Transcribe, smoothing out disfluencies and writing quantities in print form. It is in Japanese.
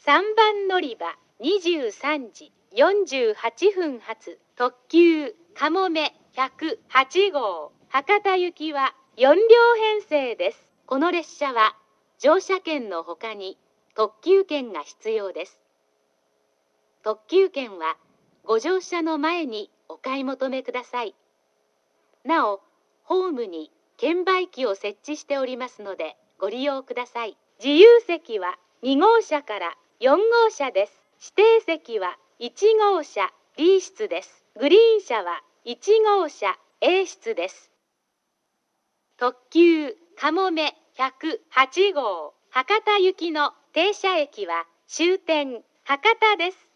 3番乗り場23時48分発特急かもめ108号博多行きは4両編成です。この列車は乗車券のほかに特急券が必要です。特急券はご乗車の前にお買い求めください。なお、ホームに券売機を設置しておりますのでご利用ください。自由席は2号車から4号車です。指定席は1号車 B 室です。グリーン車は1号車 A 室です。特急かもめ108号博多行きの停車駅は終点博多です。